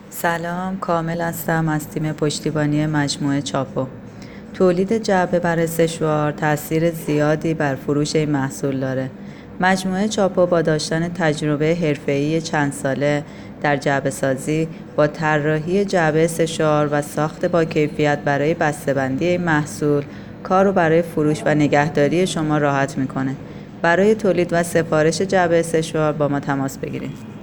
سلام، کامل هستم از تیم پشتیبانی مجموعه چاپو. تولید جعبه برای سشوار تاثیر زیادی بر فروش این محصول داره. مجموعه چاپو با داشتن تجربه حرفه‌ای چند ساله در جعبه سازی با طراحی جعبه سشوار و ساخت با کیفیت برای بسته‌بندی این محصول کار رو برای فروش و نگهداری شما راحت میکنه. برای تولید و سفارش جعبه سشوار با ما تماس بگیرید.